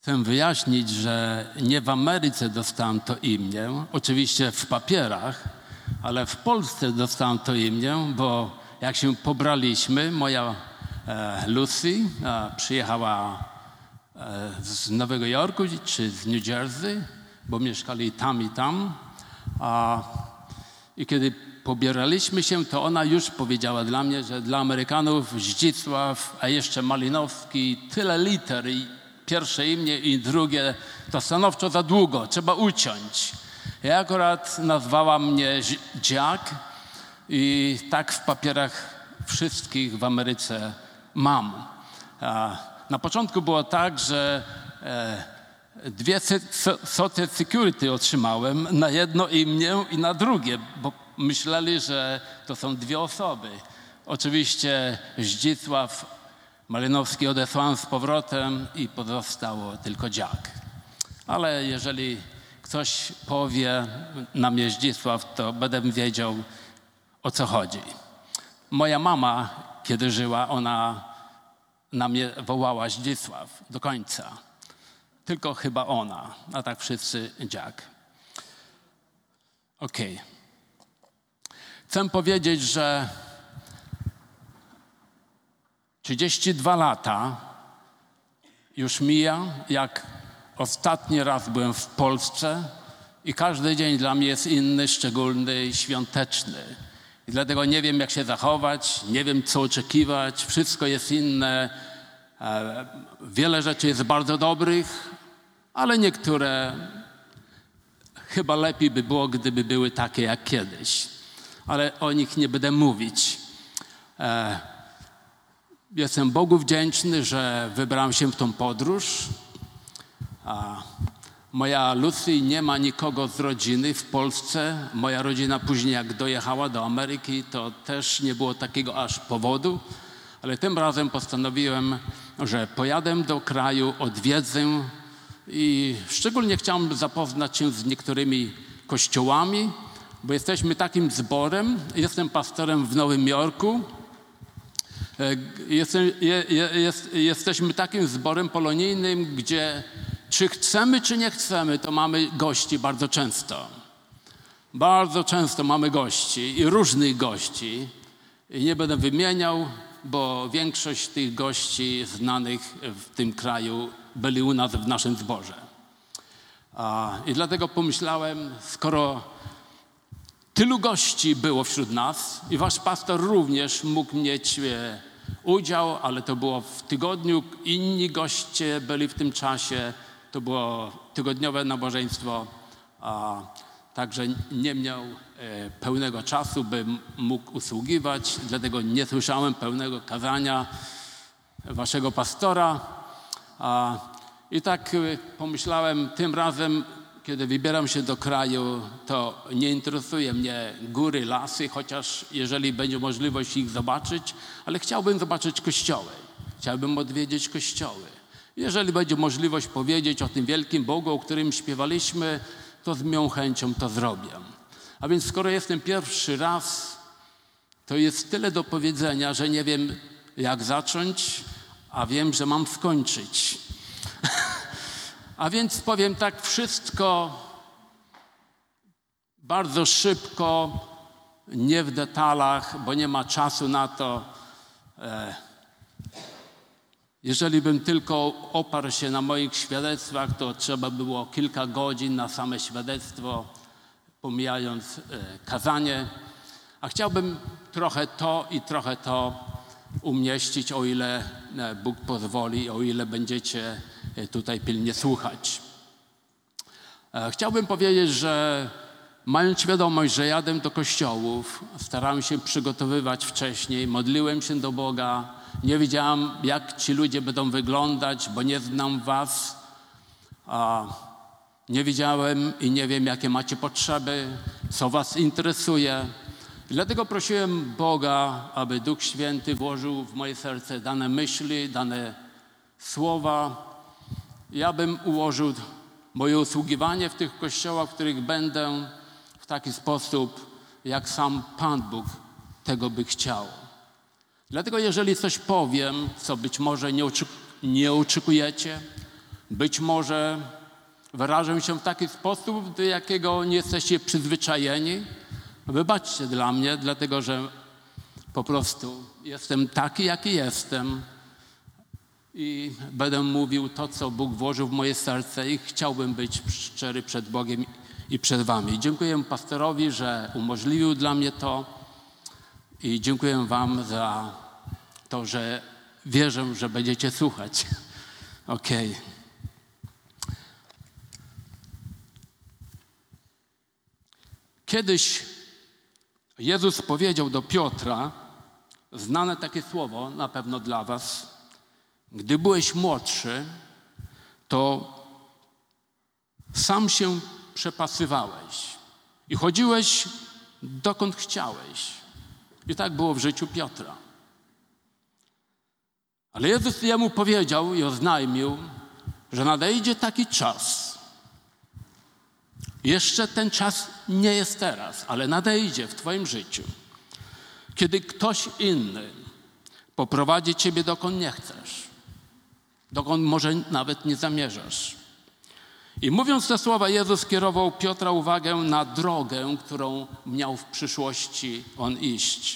Chcę wyjaśnić, że nie w Ameryce dostałem to imię, oczywiście w papierach, ale w Polsce dostałem to imię, bo jak się pobraliśmy, moja Lucy przyjechała z Nowego Jorku czy z New Jersey, bo mieszkali tam i tam. I kiedy pobieraliśmy się, to ona już powiedziała dla mnie, że dla Amerykanów Zdzisław, a jeszcze Malinowski, tyle liter i pierwsze imię i drugie, to stanowczo za długo, trzeba uciąć. Ja akurat nazwała mnie Jack i tak w papierach wszystkich w Ameryce mam. Na początku było tak, że 2 Social Security otrzymałem na jedno imię i na drugie, bo myśleli, że to są 2 osoby. Oczywiście Zdzisław Malinowski odesłałem z powrotem i pozostało tylko Jack. Ale jeżeli ktoś powie na mnie Zdzisław, to będę wiedział, o co chodzi. Moja mama, kiedy żyła, ona na mnie wołała Zdzisław do końca. Tylko chyba ona, a tak wszyscy Jack. Okej. Chcę powiedzieć, że 32 lata już mija, jak ostatni raz byłem w Polsce i każdy dzień dla mnie jest inny, szczególny i świąteczny. I dlatego nie wiem, jak się zachować, nie wiem, co oczekiwać, wszystko jest inne. Wiele rzeczy jest bardzo dobrych, ale niektóre chyba lepiej by było, gdyby były takie jak kiedyś. Ale o nich nie będę mówić. Jestem Bogu wdzięczny, że wybrałem się w tą podróż. Moja Lucy nie ma nikogo z rodziny w Polsce. Moja rodzina później, jak dojechała do Ameryki, to też nie było takiego aż powodu. Ale tym razem postanowiłem, że pojadę do kraju, odwiedzę i szczególnie chciałem zapoznać się z niektórymi kościołami, bo jesteśmy takim zborem. Jestem pastorem w Nowym Jorku. Jesteśmy takim zborem polonijnym, gdzie czy chcemy, czy nie chcemy, to mamy gości bardzo często. Bardzo często mamy gości i różnych gości. I nie będę wymieniał, bo większość tych gości znanych w tym kraju byli u nas w naszym zborze. I dlatego pomyślałem, skoro tylu gości było wśród nas i wasz pastor również mógł mieć udział, ale to było w tygodniu, inni goście byli w tym czasie, to było tygodniowe nabożeństwo, także nie miał pełnego czasu, by mógł usługiwać, dlatego nie słyszałem pełnego kazania waszego pastora. I tak pomyślałem, tym razem, kiedy wybieram się do kraju, to nie interesuje mnie góry, lasy, chociaż jeżeli będzie możliwość ich zobaczyć, ale chciałbym zobaczyć kościoły. Chciałbym odwiedzić kościoły. Jeżeli będzie możliwość powiedzieć o tym wielkim Bogu, o którym śpiewaliśmy, to z miłą chęcią to zrobię. A więc skoro jestem pierwszy raz, to jest tyle do powiedzenia, że nie wiem, jak zacząć, a wiem, że mam skończyć. A więc powiem tak wszystko bardzo szybko, nie w detalach, bo nie ma czasu na to. Jeżeli bym tylko oparł się na moich świadectwach, to trzeba było kilka godzin na same świadectwo, pomijając kazanie. A chciałbym trochę to i trochę to umieścić, o ile Bóg pozwoli, o ile będziecie tutaj pilnie słuchać. Chciałbym powiedzieć, że mając świadomość, że jadę do kościołów, starałem się przygotowywać wcześniej, modliłem się do Boga, nie wiedziałem, jak ci ludzie będą wyglądać, bo nie znam was. Nie wiedziałem i nie wiem, jakie macie potrzeby, co was interesuje. Dlatego prosiłem Boga, aby Duch Święty włożył w moje serce dane myśli, dane słowa. Ja bym ułożył moje usługiwanie w tych kościołach, w których będę, w taki sposób, jak sam Pan Bóg tego by chciał. Dlatego jeżeli coś powiem, co być może nie oczekujecie, Być może wyrażę się w taki sposób, do jakiego nie jesteście przyzwyczajeni. Wybaczcie dla mnie, dlatego że po prostu jestem taki, jaki jestem i będę mówił to, co Bóg włożył w moje serce i chciałbym być szczery przed Bogiem i przed wami. Dziękuję pastorowi, że umożliwił dla mnie to i dziękuję wam za to, że wierzę, że będziecie słuchać. Okej. Kiedyś Jezus powiedział do Piotra, znane takie słowo na pewno dla was: gdy byłeś młodszy, to sam się przepasywałeś i chodziłeś dokąd chciałeś. I tak było w życiu Piotra. Ale Jezus jemu powiedział i oznajmił, że nadejdzie taki czas. Jeszcze ten czas nie jest teraz, ale nadejdzie w twoim życiu, kiedy ktoś inny poprowadzi ciebie dokąd nie chcesz, dokąd może nawet nie zamierzasz. I mówiąc te słowa, Jezus skierował Piotra uwagę na drogę, którą miał w przyszłości on iść.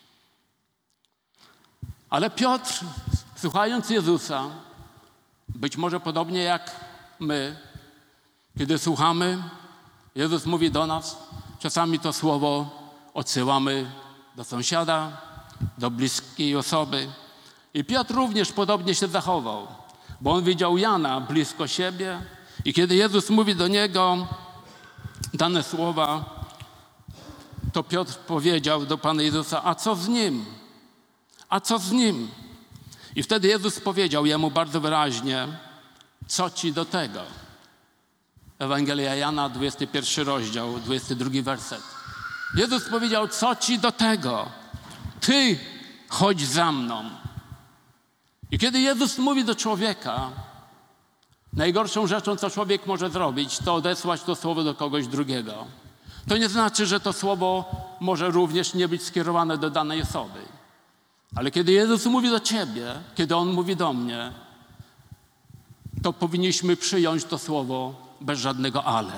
Ale Piotr, słuchając Jezusa, być może podobnie jak my, kiedy słuchamy, Jezus mówi do nas, czasami to słowo odsyłamy do sąsiada, do bliskiej osoby. I Piotr również podobnie się zachował, bo on widział Jana blisko siebie i kiedy Jezus mówi do niego dane słowa, to Piotr powiedział do Pana Jezusa: a co z nim? A co z nim? I wtedy Jezus powiedział jemu bardzo wyraźnie: co ci do tego? Ewangelia Jana, 21 rozdział, 22 werset. Jezus powiedział: co ci do tego? Ty chodź za mną. I kiedy Jezus mówi do człowieka, najgorszą rzeczą, co człowiek może zrobić, to odesłać to słowo do kogoś drugiego. To nie znaczy, że to słowo może również nie być skierowane do danej osoby. Ale kiedy Jezus mówi do ciebie, kiedy On mówi do mnie, to powinniśmy przyjąć to słowo bez żadnego ale.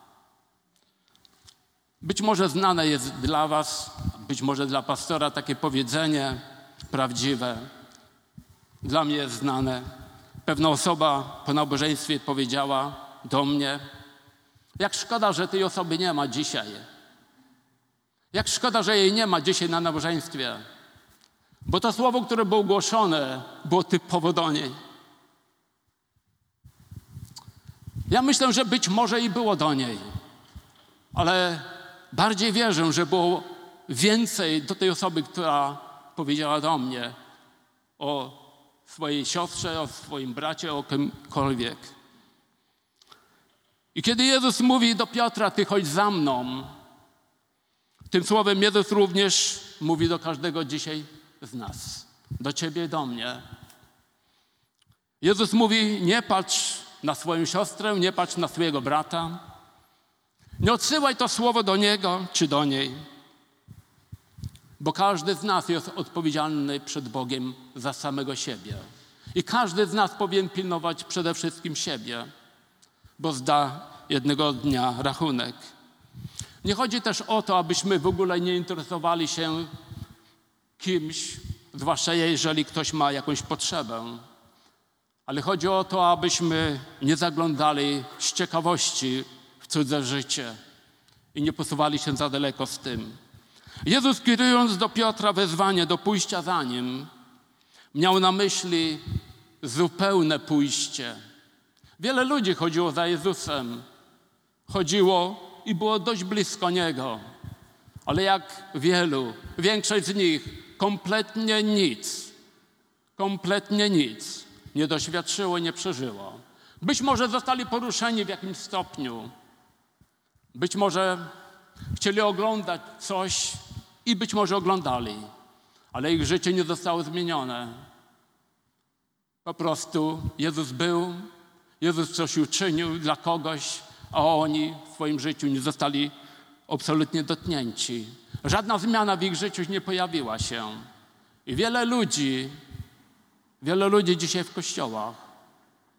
Być może znane jest dla was, być może dla pastora takie powiedzenie prawdziwe. Dla mnie jest znane. Pewna osoba po nabożeństwie powiedziała do mnie: jak szkoda, że tej osoby nie ma dzisiaj. Jak szkoda, że jej nie ma dzisiaj na nabożeństwie. Bo to słowo, które było głoszone, było typowo do niej. Ja myślę, że być może i było do niej, ale bardziej wierzę, że było więcej do tej osoby, która powiedziała do mnie o swojej siostrze, o swoim bracie, o kimkolwiek. I kiedy Jezus mówi do Piotra: ty chodź za mną, tym słowem Jezus również mówi do każdego dzisiaj z nas, do ciebie i do mnie. Jezus mówi: nie patrz na swoją siostrę, nie patrz na swojego brata. Nie odsyłaj to słowo do niego czy do niej, bo każdy z nas jest odpowiedzialny przed Bogiem za samego siebie. I każdy z nas powinien pilnować przede wszystkim siebie, bo zda jednego dnia rachunek. Nie chodzi też o to, abyśmy w ogóle nie interesowali się kimś, zwłaszcza jeżeli ktoś ma jakąś potrzebę. Ale chodzi o to, abyśmy nie zaglądali z ciekawości w cudze życie i nie posuwali się za daleko z tym. Jezus, kierując do Piotra wezwanie do pójścia za Nim, miał na myśli zupełne pójście. Wiele ludzi chodziło za Jezusem. Chodziło i było dość blisko Niego. Ale jak wielu, większość z nich kompletnie nic nie doświadczyło, nie przeżyło. Być może zostali poruszeni w jakimś stopniu. Być może chcieli oglądać coś i być może oglądali, ale ich życie nie zostało zmienione. Po prostu Jezus był, Jezus coś uczynił dla kogoś, a oni w swoim życiu nie zostali absolutnie dotknięci. Żadna zmiana w ich życiu nie pojawiła się. I wiele ludzi dzisiaj w kościołach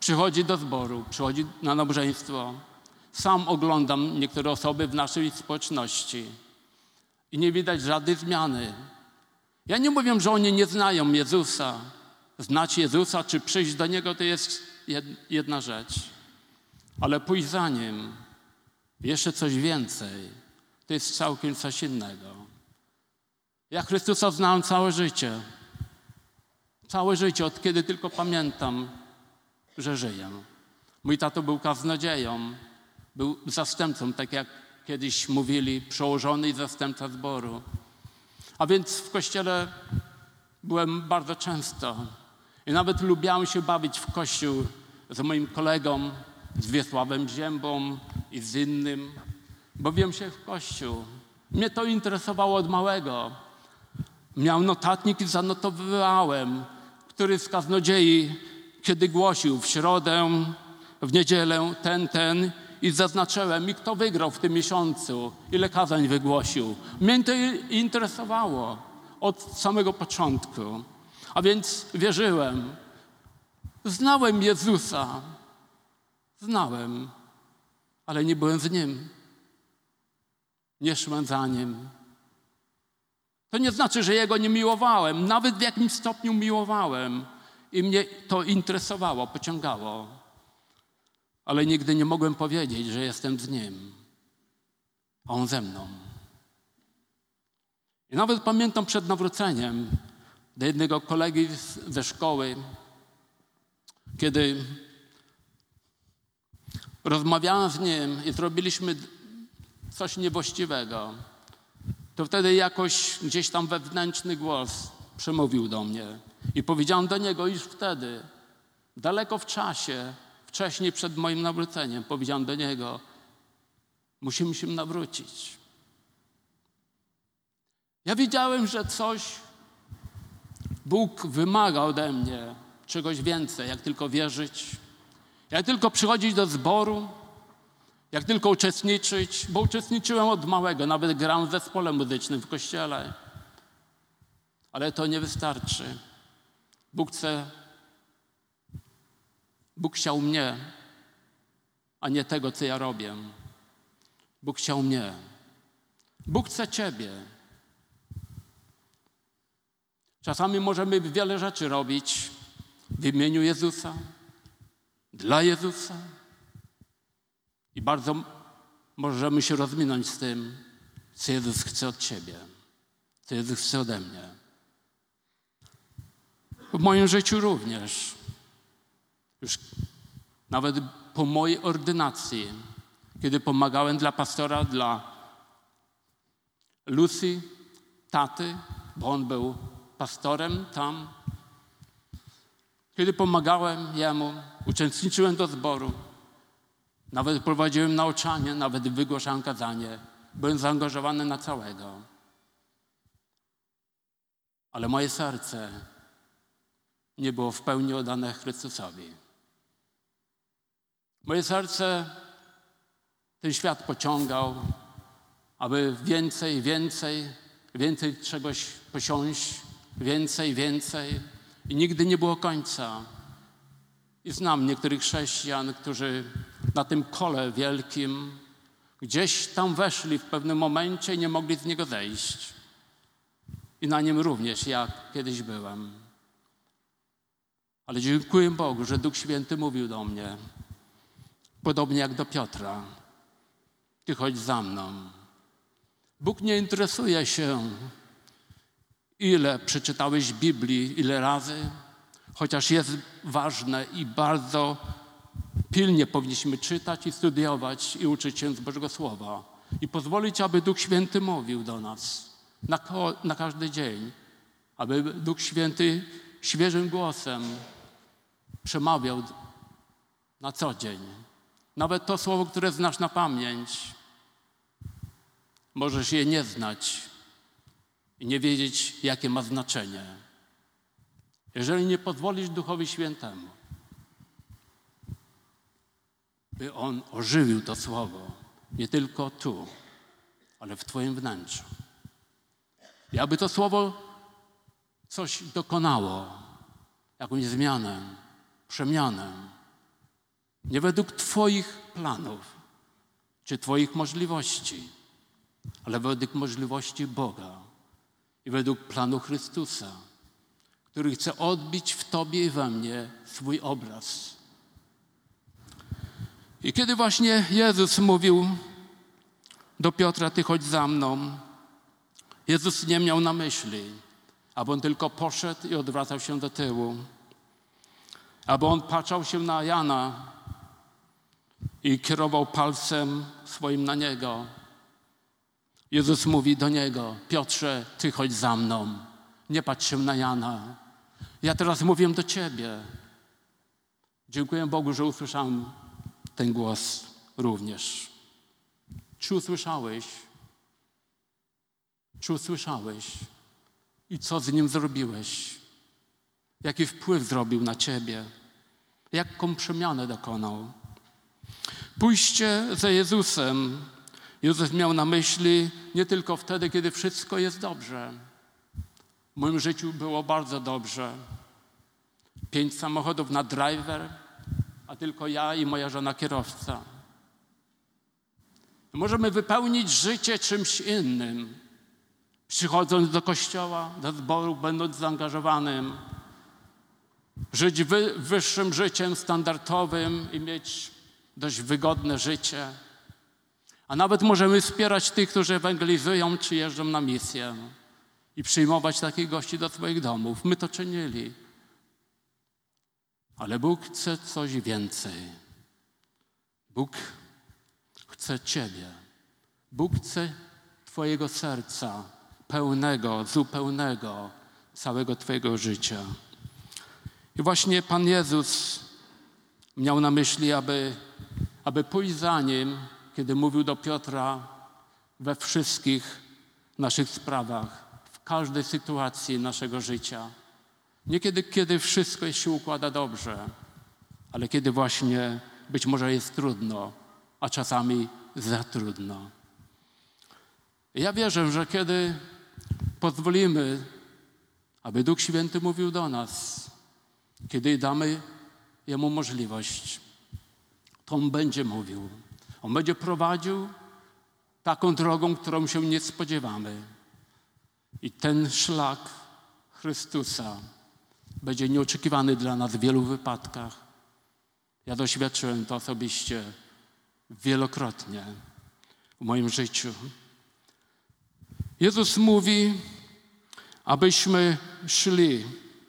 przychodzi do zboru, przychodzi na nabożeństwo. Sam oglądam niektóre osoby w naszej społeczności i nie widać żadnej zmiany. Ja nie mówię, że oni nie znają Jezusa. Znać Jezusa czy przyjść do Niego to jest jedna rzecz. Ale pójść za Nim, jeszcze coś więcej, to jest całkiem coś innego. Ja Chrystusa znałem całe życie. Całe życie, od kiedy tylko pamiętam, że żyję. Mój tato był kaznodzieją, był zastępcą, tak jak kiedyś mówili, przełożony i zastępca zboru. A więc w kościele byłem bardzo często. I nawet lubiałem się bawić w kościół z moim kolegą, z Wiesławem Ziębą i z innym. Bawiłem się w kościół. Mnie to interesowało od małego. Miałem notatnik i zanotowywałem, który z kaznodziei, kiedy głosił w środę, w niedzielę, ten i zaznaczyłem, i kto wygrał w tym miesiącu, ile kazań wygłosił. Mnie to interesowało od samego początku. A więc wierzyłem. Znałem Jezusa. Znałem, ale nie byłem z Nim. Nie szłem za Nim. To nie znaczy, że Jego nie miłowałem. Nawet w jakimś stopniu miłowałem. I mnie to interesowało, pociągało. Ale nigdy nie mogłem powiedzieć, że jestem z Nim. A On ze mną. I nawet pamiętam przed nawróceniem do jednego kolegi ze szkoły, kiedy rozmawiałem z nim i zrobiliśmy coś niewłaściwego, to wtedy jakoś gdzieś tam wewnętrzny głos przemówił do mnie. I powiedziałem do niego już wtedy, daleko w czasie, wcześniej przed moim nawróceniem, powiedziałem do niego, musimy się nawrócić. Ja wiedziałem, że coś Bóg wymaga ode mnie, czegoś więcej, jak tylko wierzyć, jak tylko przychodzić do zboru, jak tylko uczestniczyć, bo uczestniczyłem od małego, nawet grałem w zespole muzycznym w kościele. Ale to nie wystarczy. Bóg chciał mnie, a nie tego, co ja robię. Bóg chciał mnie. Bóg chce ciebie. Czasami możemy wiele rzeczy robić w imieniu Jezusa, dla Jezusa i bardzo możemy się rozminąć z tym, co Jezus chce od ciebie, co Jezus chce ode mnie. W moim życiu również, już nawet po mojej ordynacji, kiedy pomagałem dla pastora, dla Lucy, taty, bo on był pastorem tam. Kiedy pomagałem jemu, uczestniczyłem do zboru, nawet prowadziłem nauczanie, nawet wygłaszałem kazanie. Byłem zaangażowany na całego. Ale moje serce nie było w pełni oddane Chrystusowi. Moje serce ten świat pociągał, aby więcej czegoś posiąść, więcej i nigdy nie było końca. I znam niektórych chrześcijan, którzy na tym kole wielkim gdzieś tam weszli w pewnym momencie i nie mogli z niego zejść. I na nim również ja kiedyś byłem. Ale dziękuję Bogu, że Duch Święty mówił do mnie, podobnie jak do Piotra, ty chodź za mną. Bóg nie interesuje się, ile przeczytałeś Biblii, ile razy, chociaż jest ważne i bardzo pilnie powinniśmy czytać i studiować i uczyć się z Bożego Słowa i pozwolić, aby Duch Święty mówił do nas na każdy dzień, aby Duch Święty świeżym głosem przemawiał na co dzień. Nawet to słowo, które znasz na pamięć, możesz je nie znać i nie wiedzieć, jakie ma znaczenie. Jeżeli nie pozwolisz Duchowi Świętemu, by On ożywił to słowo, nie tylko tu, ale w twoim wnętrzu. I aby to słowo coś dokonało, jakąś zmianę, przemianę, Nie według Twoich planów czy Twoich możliwości, ale według możliwości Boga i według planu Chrystusa, który chce odbić w Tobie i we mnie swój obraz. I kiedy właśnie Jezus mówił do Piotra, Ty chodź za mną, Jezus nie miał na myśli, aby on tylko poszedł i odwracał się do tyłu, aby on patrzał się na Jana i kierował palcem swoim na niego. Jezus mówi do niego, Piotrze, Ty chodź za mną, nie patrz się na Jana. Ja teraz mówię do Ciebie. Dziękuję Bogu, że usłyszałem ten głos również. Czy usłyszałeś? Czy usłyszałeś? I co z nim zrobiłeś? Jaki wpływ zrobił na Ciebie? Jaką przemianę dokonał? Pójście za Jezusem. Jezus miał na myśli nie tylko wtedy, kiedy wszystko jest dobrze. W moim życiu było bardzo dobrze. 5 samochodów na driver, a tylko ja i moja żona kierowca. Możemy wypełnić życie czymś innym. Przychodząc do kościoła, do zboru, będąc zaangażowanym. Żyć wyższym życiem standardowym i mieć dość wygodne życie. A nawet możemy wspierać tych, którzy ewangelizują czy jeżdżą na misję i przyjmować takich gości do swoich domów. My to czynili. Ale Bóg chce coś więcej. Bóg chce Ciebie. Bóg chce Twojego serca, pełnego, zupełnego, całego Twojego życia. I właśnie Pan Jezus miał na myśli, aby pójść za Nim, kiedy mówił do Piotra we wszystkich naszych sprawach, w każdej sytuacji naszego życia. Nie kiedy wszystko się układa dobrze, ale kiedy właśnie być może jest trudno, a czasami za trudno. Ja wierzę, że kiedy pozwolimy, aby Duch Święty mówił do nas, kiedy damy Jemu możliwość, to On będzie mówił. On będzie prowadził taką drogą, którą się nie spodziewamy. I ten szlak Chrystusa będzie nieoczekiwany dla nas w wielu wypadkach. Ja doświadczyłem to osobiście wielokrotnie w moim życiu. Jezus mówi, abyśmy szli,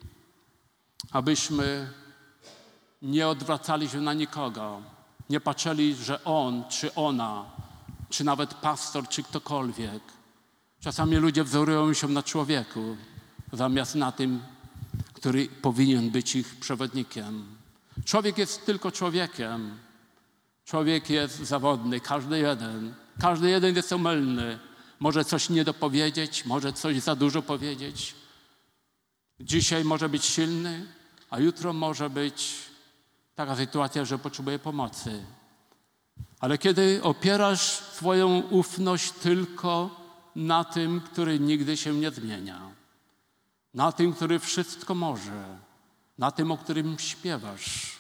abyśmy nie odwracali się na nikogo, nie patrzyli, że on, czy ona, czy nawet pastor, czy ktokolwiek. Czasami ludzie wzorują się na człowieku, zamiast na tym, który powinien być ich przewodnikiem. Człowiek jest tylko człowiekiem. Człowiek jest zawodny, każdy jeden jest omylny. Może coś nie dopowiedzieć, może coś za dużo powiedzieć. Dzisiaj może być silny, a jutro może być taka sytuacja, że potrzebuje pomocy. Ale kiedy opierasz swoją ufność tylko na tym, który nigdy się nie zmienia, na tym, który wszystko może, na tym, o którym śpiewasz,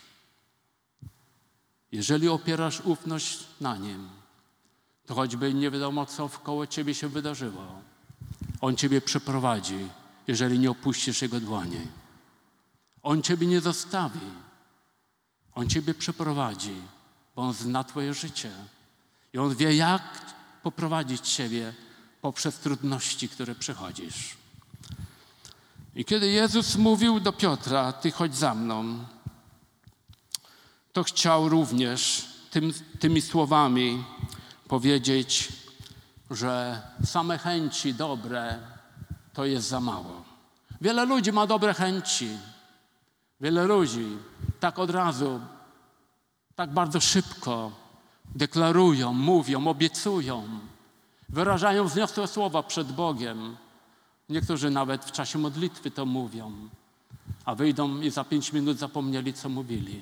jeżeli opierasz ufność na Nim, to choćby nie wiadomo, co wkoło Ciebie się wydarzyło, On Ciebie przeprowadzi, jeżeli nie opuścisz Jego dłoni. On Ciebie nie zostawi. On Ciebie przeprowadzi, bo On zna Twoje życie. I On wie, jak poprowadzić Ciebie poprzez trudności, które przechodzisz. I kiedy Jezus mówił do Piotra, Ty chodź za mną, to chciał również tymi słowami powiedzieć, że same chęci dobre to jest za mało. Wiele ludzi ma dobre chęci. Wiele ludzi tak od razu, tak bardzo szybko deklarują, mówią, obiecują, wyrażają wzniosłe słowa przed Bogiem. Niektórzy nawet w czasie modlitwy to mówią, a wyjdą i za 5 minut zapomnieli, co mówili.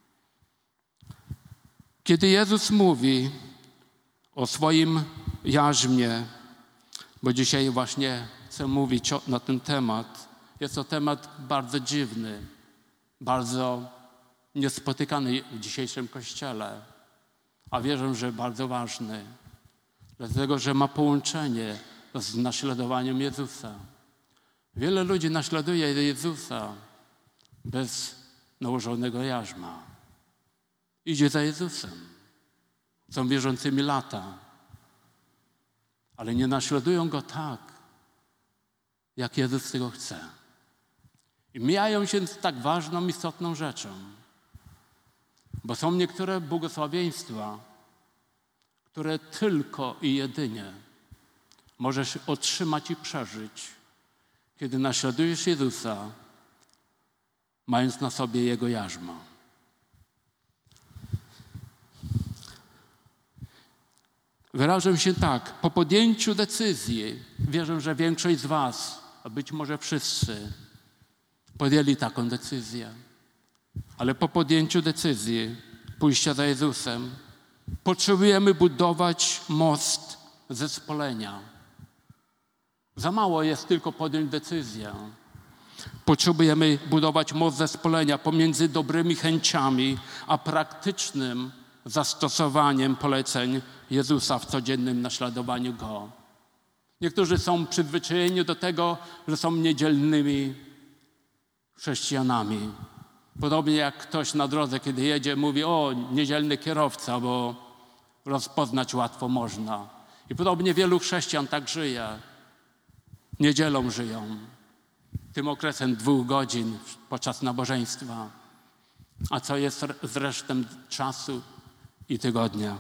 Kiedy Jezus mówi o swoim jarzmie, bo dzisiaj właśnie chcę mówić na ten temat, jest to temat bardzo dziwny, bardzo niespotykany w dzisiejszym Kościele, a wierzę, że bardzo ważny, dlatego że ma połączenie z naśladowaniem Jezusa. Wiele ludzi naśladuje Jezusa bez nałożonego jarzma. Idzie za Jezusem. Są wierzącymi lata, ale nie naśladują Go tak, jak Jezus tego chce. I mijają się z tak ważną, istotną rzeczą, bo są niektóre błogosławieństwa, które tylko i jedynie możesz otrzymać i przeżyć, kiedy naśladujesz Jezusa, mając na sobie Jego jarzmo. Wyrażę się tak, po podjęciu decyzji, wierzę, że większość z was, a być może wszyscy, podjęli taką decyzję. Ale po podjęciu decyzji pójścia za Jezusem potrzebujemy budować most zespolenia. Za mało jest tylko podjąć decyzję. Potrzebujemy budować most zespolenia pomiędzy dobrymi chęciami a praktycznym zastosowaniem poleceń Jezusa w codziennym naśladowaniu Go. Niektórzy są przyzwyczajeni do tego, że są niedzielnymi chrześcijanami. Podobnie jak ktoś na drodze, kiedy jedzie, mówi: o, niedzielny kierowca, bo rozpoznać łatwo można. I podobnie wielu chrześcijan tak żyje. Niedzielą żyją. Tym okresem 2 godzin podczas nabożeństwa. A co jest z resztą czasu i tygodnia?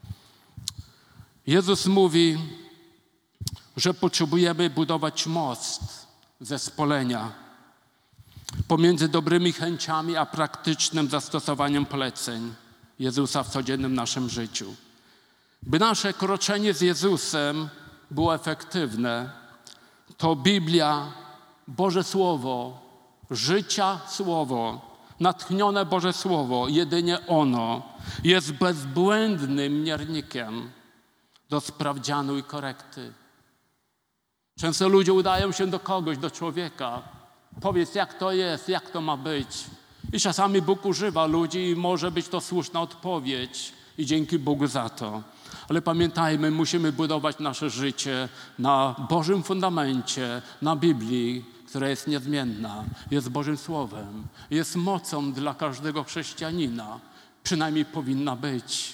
Jezus mówi, że potrzebujemy budować most zespolenia pomiędzy dobrymi chęciami a praktycznym zastosowaniem poleceń Jezusa w codziennym naszym życiu. By nasze kroczenie z Jezusem było efektywne, to Biblia, Boże Słowo, życia Słowo, natchnione Boże Słowo, jedynie ono jest bezbłędnym miernikiem do sprawdzianu i korekty. Często ludzie udają się do kogoś, do człowieka. Powiedz, jak to jest, jak to ma być. I czasami Bóg używa ludzi i może być to słuszna odpowiedź. I dzięki Bogu za to. Ale pamiętajmy, musimy budować nasze życie na Bożym fundamencie, na Biblii, która jest niezmienna, jest Bożym Słowem, jest mocą dla każdego chrześcijanina. Przynajmniej powinna być.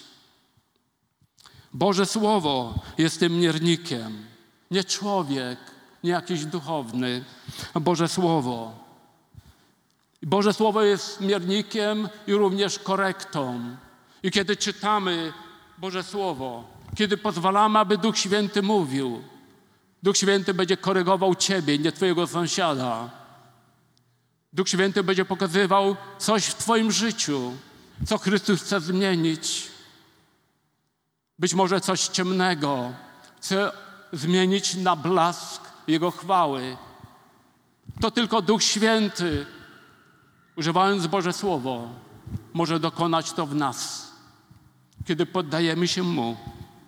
Boże Słowo jest tym miernikiem. Nie człowiek, nie jakiś duchowny, a Boże Słowo. Boże Słowo jest miernikiem i również korektą. I kiedy czytamy Boże Słowo, kiedy pozwalamy, aby Duch Święty mówił, Duch Święty będzie korygował ciebie, nie twojego sąsiada. Duch Święty będzie pokazywał coś w twoim życiu, co Chrystus chce zmienić. Być może coś ciemnego chce zmienić na blask Jego chwały. To tylko Duch Święty, używając Boże Słowo, może dokonać to w nas, kiedy poddajemy się Mu.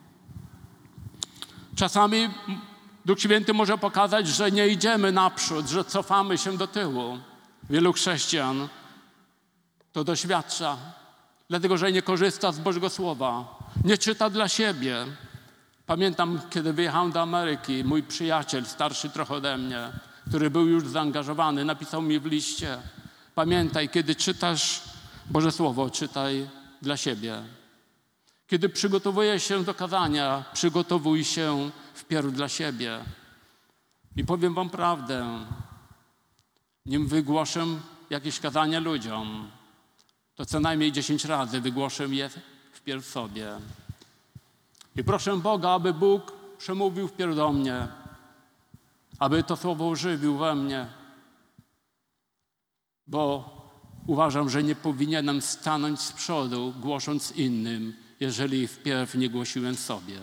Czasami Duch Święty może pokazać, że nie idziemy naprzód, że cofamy się do tyłu. Wielu chrześcijan to doświadcza, dlatego że nie korzysta z Bożego Słowa, nie czyta dla siebie. Pamiętam, kiedy wyjechałem do Ameryki, mój przyjaciel, starszy trochę ode mnie, który był już zaangażowany, napisał mi w liście: pamiętaj, kiedy czytasz Boże Słowo, czytaj dla siebie. Kiedy przygotowujesz się do kazania, przygotowuj się wpierw dla siebie. I powiem wam prawdę, nim wygłoszę jakieś kazanie ludziom, to co najmniej 10 razy wygłoszę je wpierw sobie. I proszę Boga, aby Bóg przemówił wpierw do mnie, aby to słowo ożywił we mnie, bo uważam, że nie powinienem stanąć z przodu, głosząc innym, jeżeli wpierw nie głosiłem sobie.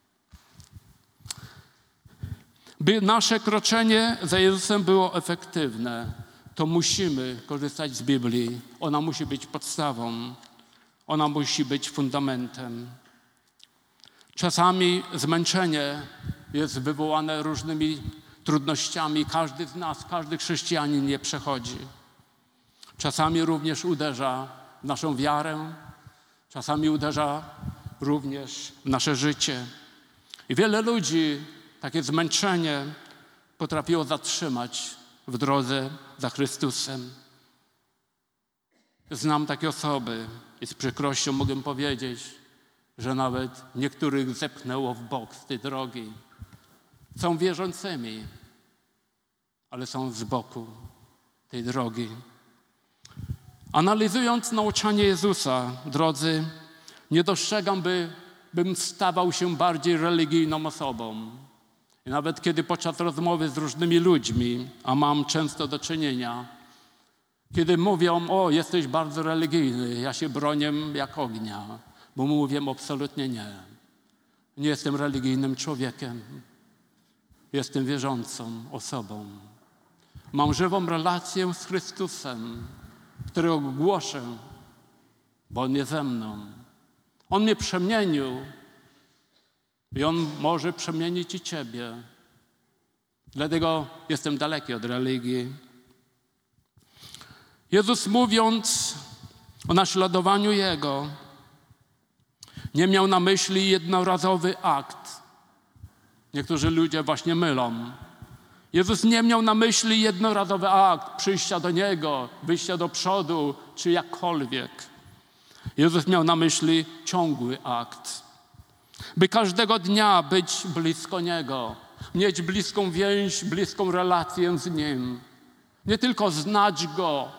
By nasze kroczenie za Jezusem było efektywne, to musimy korzystać z Biblii. Ona musi być podstawą. Ona musi być fundamentem. Czasami zmęczenie jest wywołane różnymi trudnościami. Każdy z nas, każdy chrześcijanin je przechodzi. Czasami również uderza w naszą wiarę, czasami uderza również w nasze życie. I wiele ludzi takie zmęczenie potrafiło zatrzymać w drodze za Chrystusem. Znam takie osoby i z przykrością mogę powiedzieć, że nawet niektórych zepchnęło w bok z tej drogi. Są wierzącymi, ale są z boku tej drogi. Analizując nauczanie Jezusa, drodzy, nie dostrzegam, bym stawał się bardziej religijną osobą. I nawet kiedy podczas rozmowy z różnymi ludźmi, a mam często do czynienia, kiedy mówią, o, jesteś bardzo religijny, ja się bronię jak ognia, bo mówię absolutnie nie. Nie jestem religijnym człowiekiem. Jestem wierzącą osobą. Mam żywą relację z Chrystusem, którego głoszę, bo On jest ze mną. On mnie przemienił i On może przemienić i ciebie. Dlatego jestem daleki od religii. Jezus, mówiąc o naśladowaniu Jego, nie miał na myśli jednorazowy akt. Niektórzy ludzie właśnie mylą. Jezus nie miał na myśli jednorazowy akt przyjścia do Niego, wyjścia do przodu, czy jakkolwiek. Jezus miał na myśli ciągły akt. By każdego dnia być blisko Niego, mieć bliską więź, bliską relację z Nim. Nie tylko znać Go,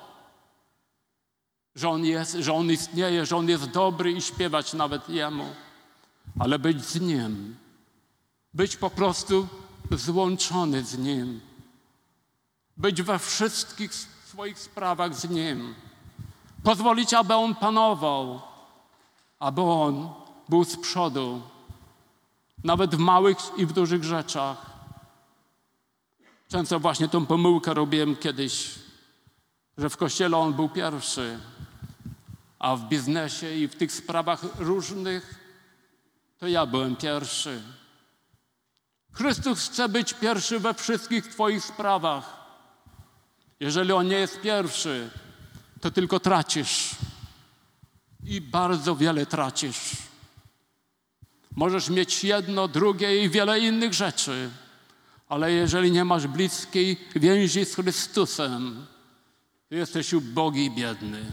że On jest, że On istnieje, że On jest dobry i śpiewać nawet Jemu, ale być z Nim. Być po prostu złączony z Nim. Być we wszystkich swoich sprawach z Nim. Pozwolić, aby On panował, aby On był z przodu, nawet w małych i w dużych rzeczach. Często właśnie tą pomyłkę robiłem kiedyś, że w kościele On był pierwszy, a w biznesie i w tych sprawach różnych to ja byłem pierwszy. Chrystus chce być pierwszy we wszystkich twoich sprawach. Jeżeli On nie jest pierwszy, to tylko tracisz. I bardzo wiele tracisz. Możesz mieć jedno, drugie i wiele innych rzeczy, ale jeżeli nie masz bliskiej więzi z Chrystusem, to jesteś ubogi i biedny.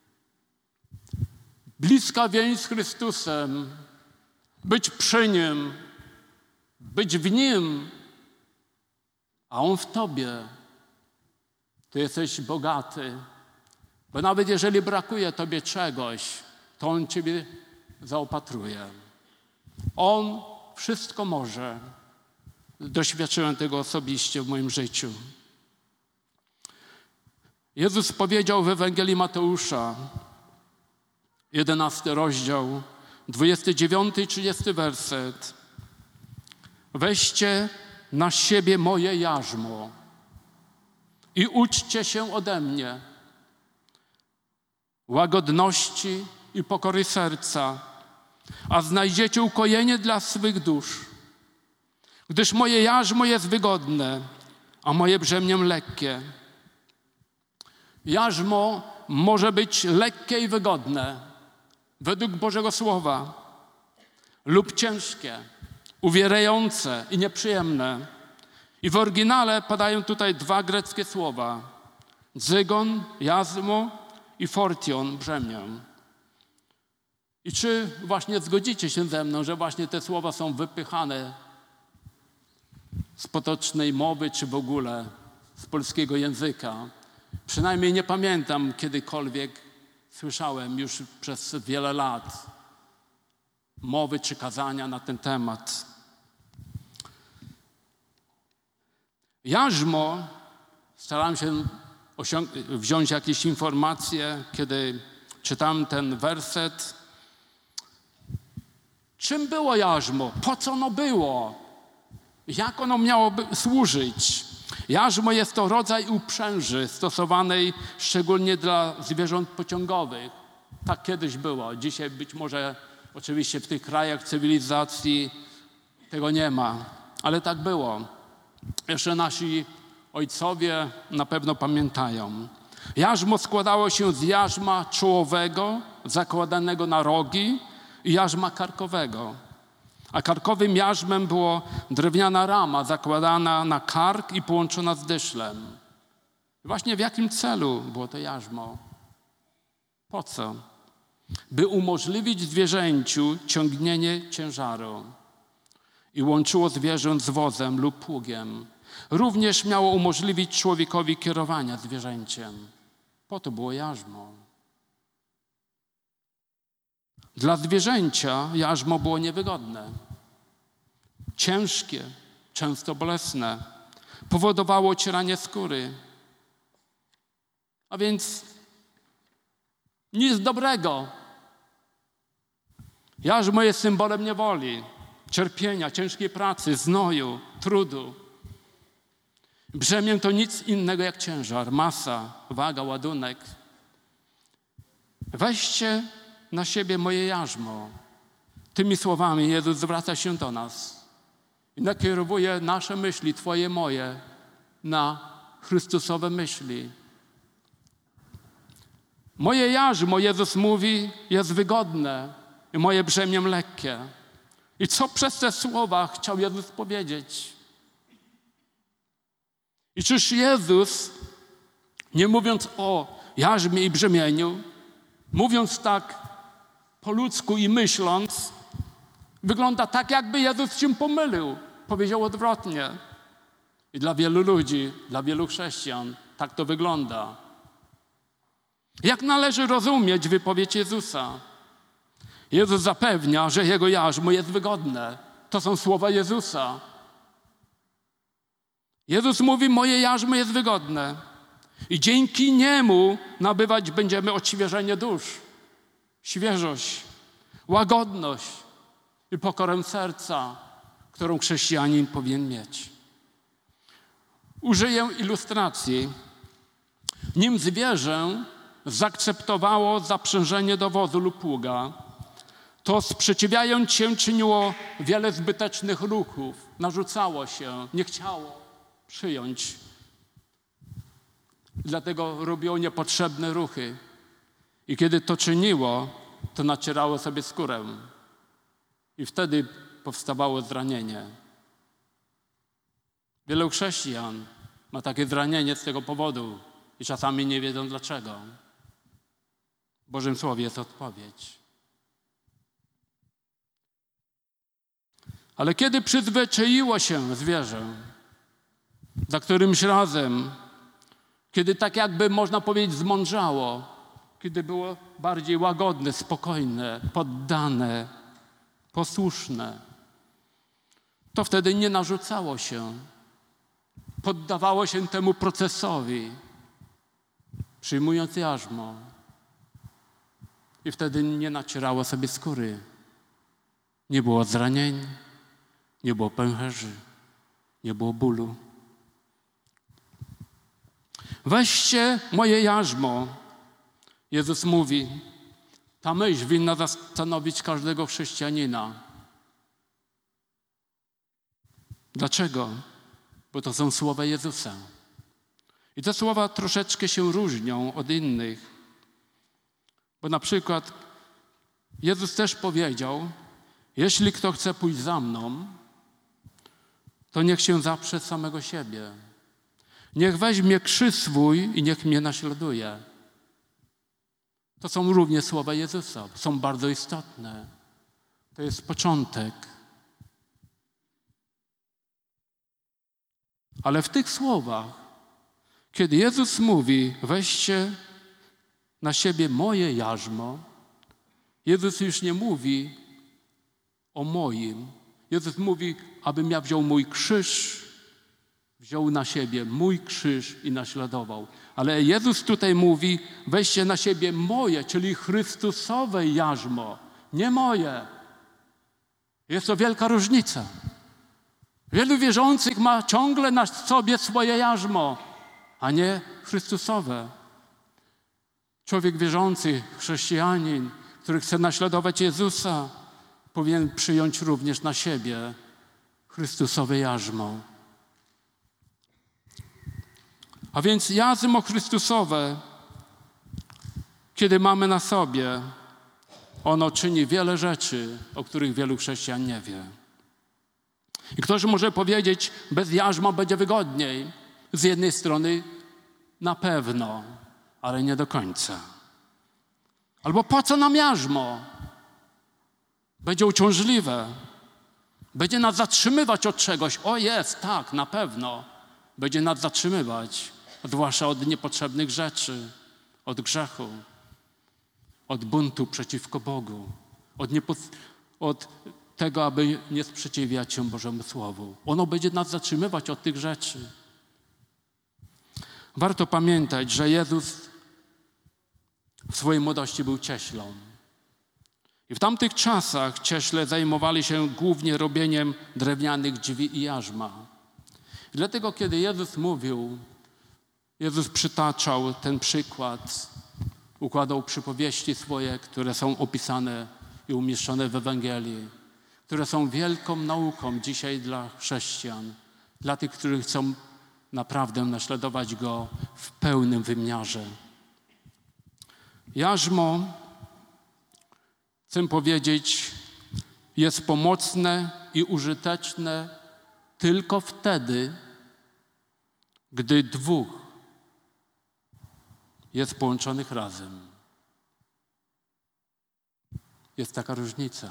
Bliska więź z Chrystusem, być przy Nim, być w Nim, a On w tobie, to jesteś bogaty. Bo nawet jeżeli brakuje tobie czegoś, to On ciebie zaopatruje. On wszystko może. Doświadczyłem tego osobiście w moim życiu. Jezus powiedział w Ewangelii Mateusza, 11 rozdział, 29 i 30 werset. Weźcie na siebie moje jarzmo i uczcie się ode mnie łagodności i pokory serca, a znajdziecie ukojenie dla swych dusz. Gdyż moje jarzmo jest wygodne, a moje brzemię lekkie. Jarzmo może być lekkie i wygodne według Bożego Słowa lub ciężkie, uwierające i nieprzyjemne. I w oryginale padają tutaj dwa greckie słowa. Zygon, jarzmo i fortion, brzemię. I czy właśnie zgodzicie się ze mną, że właśnie te słowa są wypychane z potocznej mowy, czy w ogóle z polskiego języka? Przynajmniej nie pamiętam kiedykolwiek, słyszałem już przez wiele lat mowy czy kazania na ten temat. Jarzmo, starałem się wziąć jakieś informacje, kiedy czytałem ten werset. Czym było jarzmo? Po co ono było? Jak ono miało służyć? Jarzmo jest to rodzaj uprzęży stosowanej szczególnie dla zwierząt pociągowych. Tak kiedyś było. Dzisiaj być może oczywiście w tych krajach cywilizacji tego nie ma, ale tak było. Jeszcze nasi ojcowie na pewno pamiętają. Jarzmo składało się z jarzma czołowego, zakładanego na rogi, i jarzma karkowego. A karkowym jarzmem była drewniana rama zakładana na kark i połączona z dyszlem. Właśnie w jakim celu było to jarzmo? Po co? By umożliwić zwierzęciu ciągnienie ciężaru i łączyło zwierzę z wozem lub pługiem. Również miało umożliwić człowiekowi kierowania zwierzęciem. Po to było jarzmo. Dla zwierzęcia jarzmo było niewygodne, ciężkie, często bolesne. Powodowało ocieranie skóry. A więc nic dobrego. Jarzmo jest symbolem niewoli, cierpienia, ciężkiej pracy, znoju, trudu. Brzemię to nic innego jak ciężar, masa, waga, ładunek. Weźcie na siebie moje jarzmo. Tymi słowami Jezus zwraca się do nas i nakierowuje nasze myśli, Twoje, moje, na Chrystusowe myśli. Moje jarzmo, Jezus mówi, jest wygodne i moje brzemię lekkie. I co przez te słowa chciał Jezus powiedzieć? I czyż Jezus, nie mówiąc o jarzmie i brzemieniu, mówiąc tak po ludzku i myśląc, wygląda tak, jakby Jezus się pomylił. Powiedział odwrotnie. I dla wielu ludzi, dla wielu chrześcijan tak to wygląda. Jak należy rozumieć wypowiedź Jezusa? Jezus zapewnia, że Jego jarzmo jest wygodne. To są słowa Jezusa. Jezus mówi, moje jarzmo jest wygodne i dzięki Niemu nabywać będziemy odświeżenie dusz, świeżość, łagodność i pokorę serca, którą chrześcijanin powinien mieć. Użyję ilustracji. Nim zwierzę zaakceptowało zaprzężenie do wozu lub pługa, to sprzeciwiając się czyniło wiele zbytecznych ruchów, narzucało się, nie chciało przyjąć. Dlatego robiło niepotrzebne ruchy. I kiedy to czyniło, to nacierało sobie skórę. I wtedy powstawało zranienie. Wielu chrześcijan ma takie zranienie z tego powodu i czasami nie wiedzą dlaczego. W Bożym Słowie jest odpowiedź. Ale kiedy przyzwyczaiło się zwierzę, za którymś razem, kiedy tak jakby można powiedzieć zmądrzało, kiedy było bardziej łagodne, spokojne, poddane, posłuszne, to wtedy nie narzucało się, poddawało się temu procesowi, przyjmując jarzmo. I wtedy nie nacierało sobie skóry. Nie było zranień, nie było pęcherzy, nie było bólu. Weźcie moje jarzmo, Jezus mówi. Ta myśl winna zastanowić każdego chrześcijanina. Dlaczego? Bo to są słowa Jezusa. I te słowa troszeczkę się różnią od innych. Bo na przykład Jezus też powiedział, jeśli kto chce pójść za mną, to niech się zaprze samego siebie. Niech weźmie krzyż swój i niech mnie naśladuje. To są również słowa Jezusa. Są bardzo istotne. To jest początek. Ale w tych słowach, kiedy Jezus mówi, weźcie na siebie moje jarzmo, Jezus już nie mówi o moim. Jezus mówi, abym ja wziął mój krzyż, wziął na siebie mój krzyż i naśladował. Ale Jezus tutaj mówi, weźcie na siebie moje, czyli Chrystusowe jarzmo, nie moje. Jest to wielka różnica. Wielu wierzących ma ciągle na sobie swoje jarzmo, a nie Chrystusowe. Człowiek wierzący, chrześcijanin, który chce naśladować Jezusa, powinien przyjąć również na siebie Chrystusowe jarzmo. A więc jarzmo Chrystusowe Kiedy mamy na sobie, ono czyni wiele rzeczy, o których wielu chrześcijan nie wie. I ktoś może powiedzieć, bez jarzma będzie wygodniej. Z jednej strony na pewno, ale nie do końca. Albo po co nam jarzmo? Będzie uciążliwe. Będzie nas zatrzymywać od czegoś. O jest, tak, na pewno. Będzie nas zatrzymywać, zwłaszcza od niepotrzebnych rzeczy, od grzechu, od buntu przeciwko Bogu, od tego, aby nie sprzeciwiać się Bożemu Słowu. Ono będzie nas zatrzymywać od tych rzeczy. Warto pamiętać, że Jezus w swojej młodości był cieślą. I w tamtych czasach cieśle zajmowali się głównie robieniem drewnianych drzwi i jarzma. I dlatego, kiedy Jezus przytaczał ten przykład, układał przypowieści swoje, które są opisane i umieszczone w Ewangelii, które są wielką nauką dzisiaj dla chrześcijan, dla tych, którzy chcą naprawdę naśladować Go w pełnym wymiarze. Jarzmo, chcę powiedzieć, jest pomocne i użyteczne tylko wtedy, gdy dwóch jest połączonych razem. Jest taka różnica.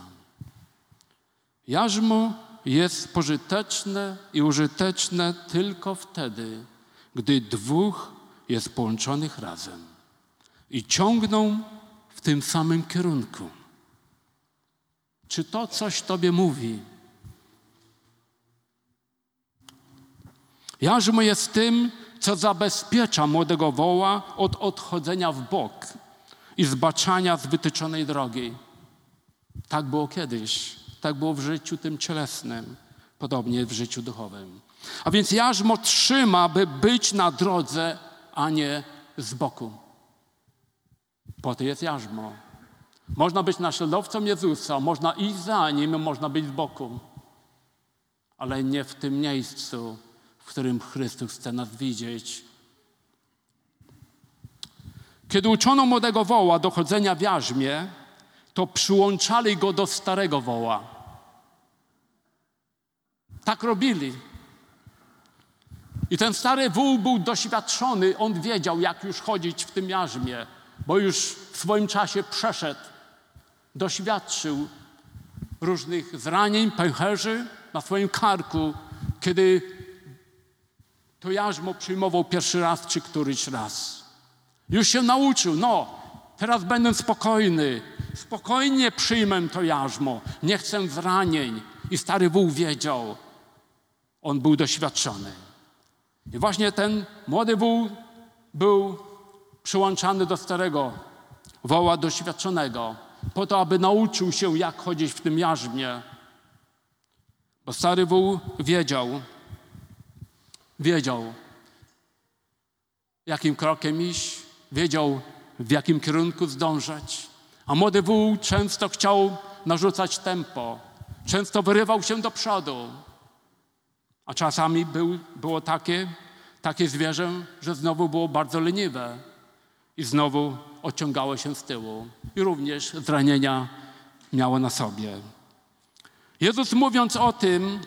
Jarzmo jest pożyteczne i użyteczne tylko wtedy, gdy dwóch jest połączonych razem i ciągną w tym samym kierunku. Czy to coś Tobie mówi? Jarzmo jest tym, co zabezpiecza młodego woła od odchodzenia w bok i zbaczania z wytyczonej drogi. Tak było kiedyś, tak było w życiu tym cielesnym, podobnie w życiu duchowym. A więc jarzmo trzyma, by być na drodze, a nie z boku. Po to jest jarzmo. Można być naśladowcą Jezusa, można iść za Nim, można być z boku, ale nie w tym miejscu, w którym Chrystus chce nas widzieć. Kiedy uczono młodego woła do chodzenia w jarzmie, to przyłączali go do starego woła. Tak robili. I ten stary wół był doświadczony, on wiedział, jak już chodzić w tym jarzmie, bo już w swoim czasie przeszedł, doświadczył różnych zranień, pęcherzy na swoim karku, kiedy to jarzmo przyjmował pierwszy raz czy któryś raz. Już się nauczył, teraz będę spokojny, spokojnie przyjmę to jarzmo, nie chcę zranień. I stary wół wiedział, on był doświadczony. I właśnie ten młody wół był przyłączany do starego woła doświadczonego, po to, aby nauczył się, jak chodzić w tym jarzmie. Bo stary wół wiedział, jakim krokiem iść, wiedział, w jakim kierunku zdążać. A młody wół często chciał narzucać tempo, często wyrywał się do przodu. A czasami było takie zwierzę, że znowu było bardzo leniwe i znowu odciągało się z tyłu i również zranienia miało na sobie. Jezus, mówiąc o tym,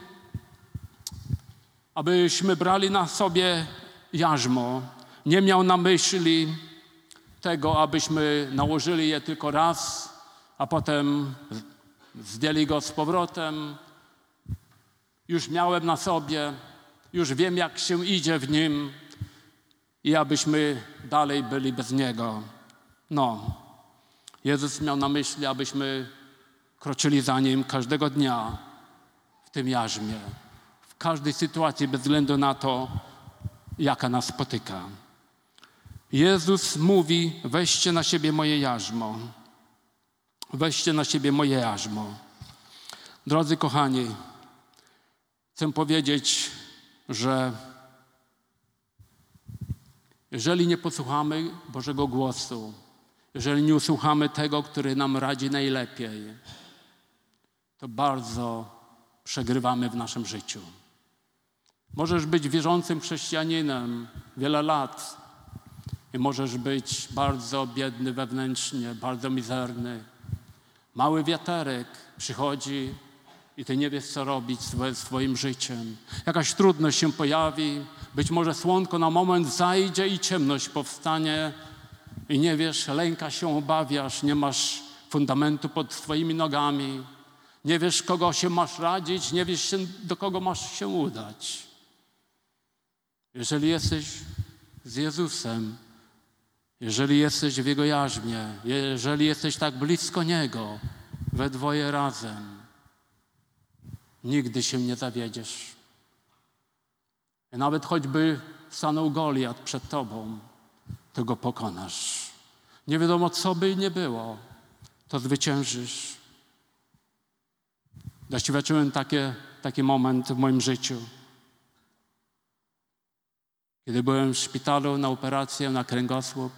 abyśmy brali na sobie jarzmo, nie miał na myśli tego, abyśmy nałożyli je tylko raz, a potem zdjęli go z powrotem. Już miałem na sobie, już wiem, jak się idzie w nim i abyśmy dalej byli bez niego. Jezus miał na myśli, abyśmy kroczyli za Nim każdego dnia w tym jarzmie, w każdej sytuacji, bez względu na to, jaka nas spotyka. Jezus mówi, weźcie na siebie moje jarzmo. Weźcie na siebie moje jarzmo. Drodzy kochani, chcę powiedzieć, że jeżeli nie posłuchamy Bożego głosu, jeżeli nie usłuchamy tego, który nam radzi najlepiej, to bardzo przegrywamy w naszym życiu. Możesz być wierzącym chrześcijaninem wiele lat, I możesz być bardzo biedny wewnętrznie, bardzo mizerny. Mały wiaterek przychodzi i ty nie wiesz, co robić ze swoim życiem. Jakaś trudność się pojawi, być może słonko na moment zajdzie i ciemność powstanie i nie wiesz, lęka się, obawiasz, nie masz fundamentu pod swoimi nogami, nie wiesz, kogo się masz radzić, nie wiesz, do kogo masz się udać. Jeżeli jesteś z Jezusem, jeżeli jesteś w Jego jarzmie, jeżeli jesteś tak blisko Niego, we dwoje razem, nigdy się nie zawiedziesz. I nawet choćby stanął Goliat przed tobą, to go pokonasz. Nie wiadomo, co by nie było, to zwyciężysz. Doświadczyłem taki moment w moim życiu. Kiedy byłem w szpitalu na operację na kręgosłup,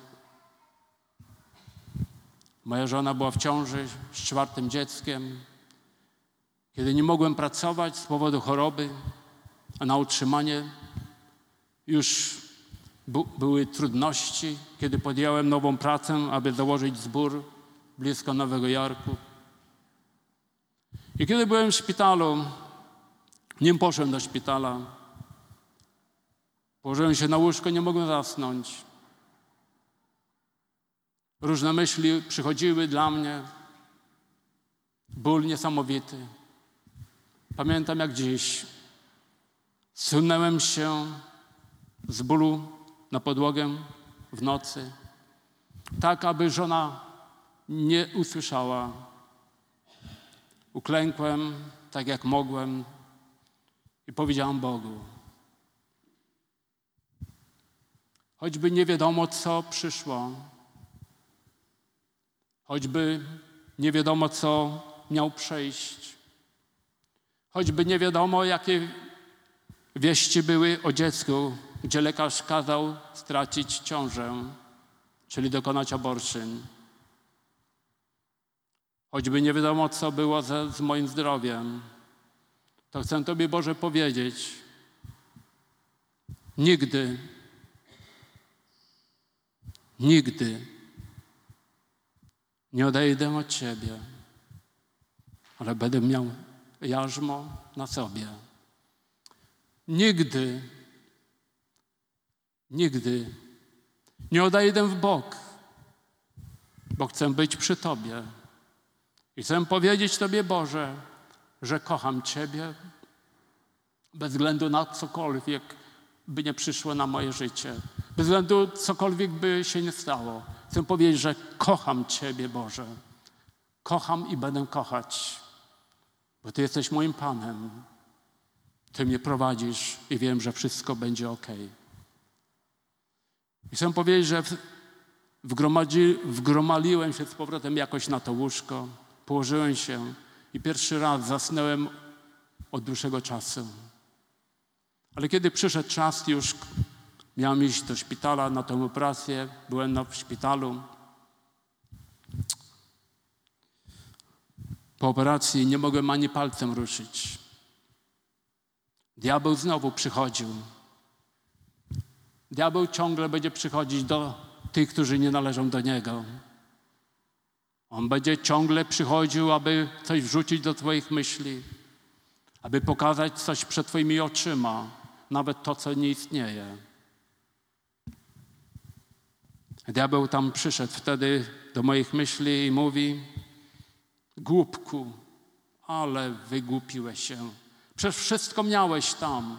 moja żona była w ciąży z 4. dzieckiem. Kiedy nie mogłem pracować z powodu choroby, a na utrzymanie już były trudności, kiedy podjąłem nową pracę, aby założyć zbór blisko Nowego Jorku. I kiedy byłem w szpitalu, nim poszedłem do szpitala, położyłem się na łóżko, nie mogłem zasnąć. Różne myśli przychodziły dla mnie. Ból niesamowity. Pamiętam jak dziś. Zsunąłem się z bólu na podłogę w nocy, tak aby żona nie usłyszała. Uklękłem tak jak mogłem i powiedziałem Bogu: choćby nie wiadomo, co przyszło, choćby nie wiadomo, co miał przejść, choćby nie wiadomo, jakie wieści były o dziecku, gdzie lekarz kazał stracić ciążę, czyli dokonać abortion. Choćby nie wiadomo, co było z moim zdrowiem, to chcę Tobie, Boże, powiedzieć: nigdy nie odejdę od Ciebie, ale będę miał jarzmo na sobie. Nigdy nie odejdę w bok, bo chcę być przy Tobie. I chcę powiedzieć Tobie, Boże, że kocham Ciebie bez względu na cokolwiek by nie przyszło na moje życie. Bez względu cokolwiek by się nie stało. Chcę powiedzieć, że kocham Ciebie, Boże. Kocham i będę kochać, bo Ty jesteś moim Panem. Ty mnie prowadzisz i wiem, że wszystko będzie okej. I chcę powiedzieć, że wgromaliłem się z powrotem jakoś na to łóżko, położyłem się i pierwszy raz zasnąłem od dłuższego czasu. Ale kiedy przyszedł czas, już miałem iść do szpitala na tę operację, byłem w szpitalu. Po operacji nie mogłem ani palcem ruszyć. Diabeł znowu przychodził. Diabeł ciągle będzie przychodzić do tych, którzy nie należą do Niego. On będzie ciągle przychodził, aby coś wrzucić do Twoich myśli, aby pokazać coś przed Twoimi oczyma, nawet to, co nie istnieje. Diabeł tam przyszedł wtedy do moich myśli i mówi: głupku, ale wygłupiłeś się. Przecież wszystko miałeś tam.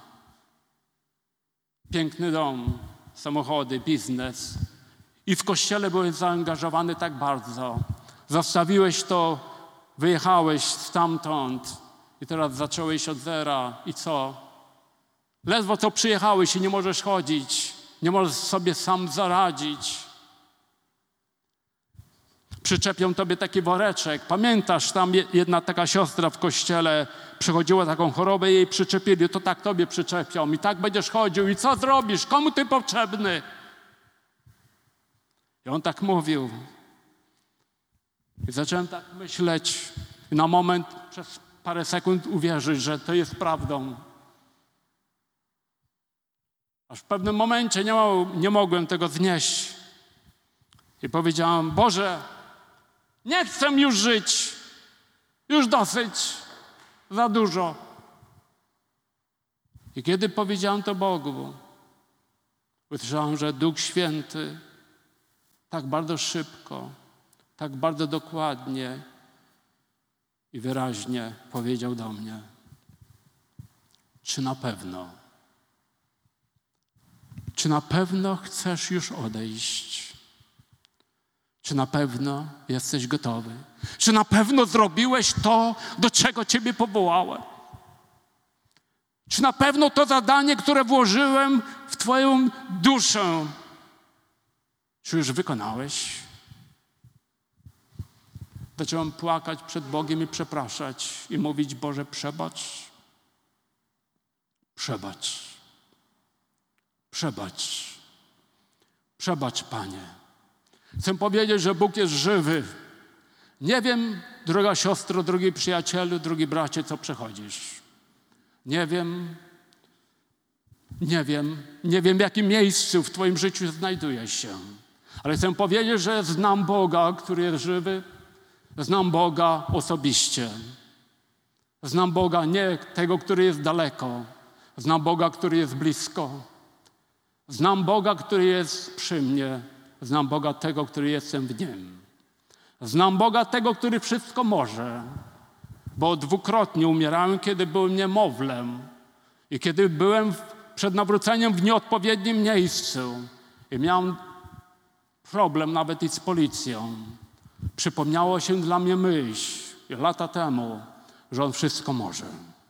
Piękny dom, samochody, biznes. I w kościele byłeś zaangażowany tak bardzo. Zostawiłeś to, wyjechałeś stamtąd i teraz zacząłeś od zera. I co? Ledwo co przyjechałeś i nie możesz chodzić. Nie możesz sobie sam zaradzić. Przyczepią tobie taki woreczek. Pamiętasz, tam jedna taka siostra w kościele przechodziła taką chorobę i jej przyczepili. To tak tobie przyczepią i tak będziesz chodził. I co zrobisz? Komu ty potrzebny? I on tak mówił. I zacząłem tak myśleć. I na moment, przez parę sekund uwierzyć, że to jest prawdą. Aż w pewnym momencie nie mogłem tego znieść. I powiedziałam: Boże, nie chcę już żyć, już dosyć, za dużo. I kiedy powiedziałam to Bogu, usłyszałam, że Duch Święty tak bardzo szybko, tak bardzo dokładnie i wyraźnie powiedział do mnie: czy na pewno? Czy na pewno chcesz już odejść? Czy na pewno jesteś gotowy? Czy na pewno zrobiłeś to, do czego Ciebie powołałem? Czy na pewno to zadanie, które włożyłem w Twoją duszę, czy już wykonałeś? Zacząłem płakać przed Bogiem i przepraszać i mówić: Boże, przebacz, przebacz, przebacz, przebacz, Panie. Chcę powiedzieć, że Bóg jest żywy. Nie wiem, droga siostro, drogi przyjacielu, drogi bracie, co przechodzisz. Nie wiem, w jakim miejscu w Twoim życiu znajdujesz się. Ale chcę powiedzieć, że znam Boga, który jest żywy. Znam Boga osobiście. Znam Boga nie tego, który jest daleko. Znam Boga, który jest blisko. Znam Boga, który jest przy mnie. Znam Boga tego, który jestem w Nim. Znam Boga tego, który wszystko może. Bo dwukrotnie umierałem, kiedy byłem niemowlem i kiedy byłem przed nawróceniem w nieodpowiednim miejscu i miałem problem nawet i z policją. Przypomniało się dla mnie myśl lata temu, że On wszystko może.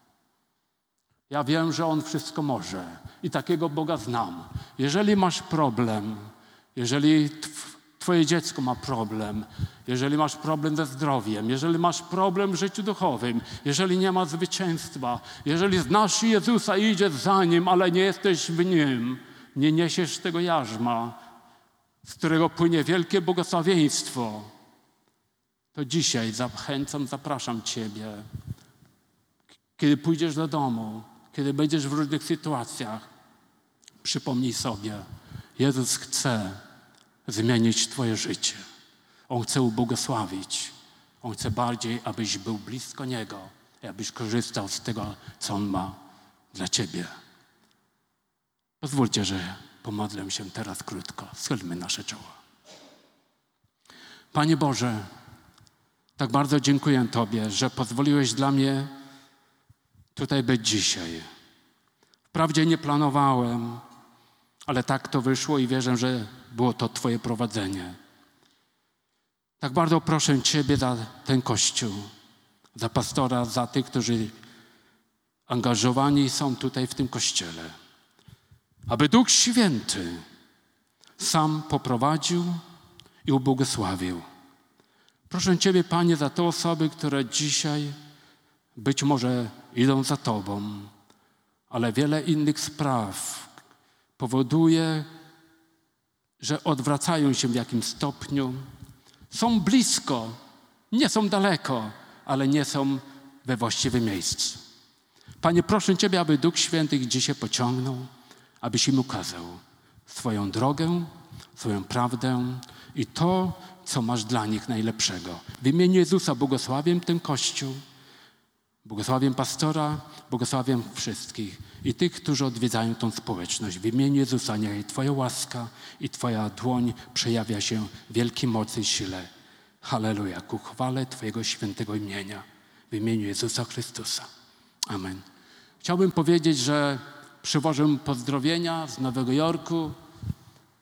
Ja wiem, że On wszystko może i takiego Boga znam. Jeżeli masz problem, jeżeli Twoje dziecko ma problem, jeżeli masz problem ze zdrowiem, jeżeli masz problem w życiu duchowym, jeżeli nie ma zwycięstwa, jeżeli znasz Jezusa i idziesz za Nim, ale nie jesteś w Nim, nie niesiesz tego jarzma, z którego płynie wielkie błogosławieństwo, to dzisiaj zachęcam, zapraszam Ciebie. Kiedy pójdziesz do domu, kiedy będziesz w różnych sytuacjach, przypomnij sobie, Jezus chce zmienić Twoje życie. On chce ubłogosławić. On chce bardziej, abyś był blisko Niego i abyś korzystał z tego, co On ma dla Ciebie. Pozwólcie, że pomodlę się teraz krótko. Schylmy nasze czoła. Panie Boże, tak bardzo dziękuję Tobie, że pozwoliłeś dla mnie tutaj być dzisiaj. Wprawdzie nie planowałem, ale tak to wyszło i wierzę, że było to Twoje prowadzenie. Tak bardzo proszę Ciebie za ten Kościół, za pastora, za tych, którzy angażowani są tutaj w tym Kościele. Aby Duch Święty sam poprowadził i ubłogosławił. Proszę Ciebie, Panie, za te osoby, które dzisiaj być może idą za Tobą, ale wiele innych spraw powoduje, że odwracają się w jakimś stopniu. Są blisko, nie są daleko, ale nie są we właściwym miejscu. Panie, proszę Ciebie, aby Duch Święty ich dzisiaj pociągnął, abyś im ukazał swoją drogę, swoją prawdę i to, co masz dla nich najlepszego. W imieniu Jezusa błogosławię ten Kościół, błogosławię pastora, błogosławię wszystkich i tych, którzy odwiedzają tą społeczność. W imieniu Jezusa niech Twoja łaska i Twoja dłoń przejawia się w wielkiej mocy i sile. Halleluja, ku chwale Twojego świętego imienia. W imieniu Jezusa Chrystusa. Amen. Chciałbym powiedzieć, że przywożę pozdrowienia z Nowego Jorku.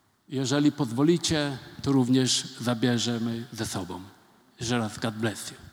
Jeżeli pozwolicie, to również zabierzemy ze sobą. Jeszcze raz, God bless you.